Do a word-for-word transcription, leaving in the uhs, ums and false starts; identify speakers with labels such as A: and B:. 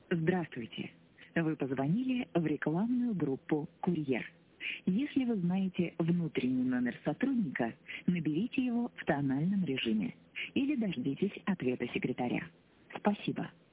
A: Здравствуйте. Вы позвонили в рекламную группу «Курьер». Если вы знаете внутренний номер сотрудника, наберите его в тональном режиме или дождитесь ответа секретаря. Спасибо.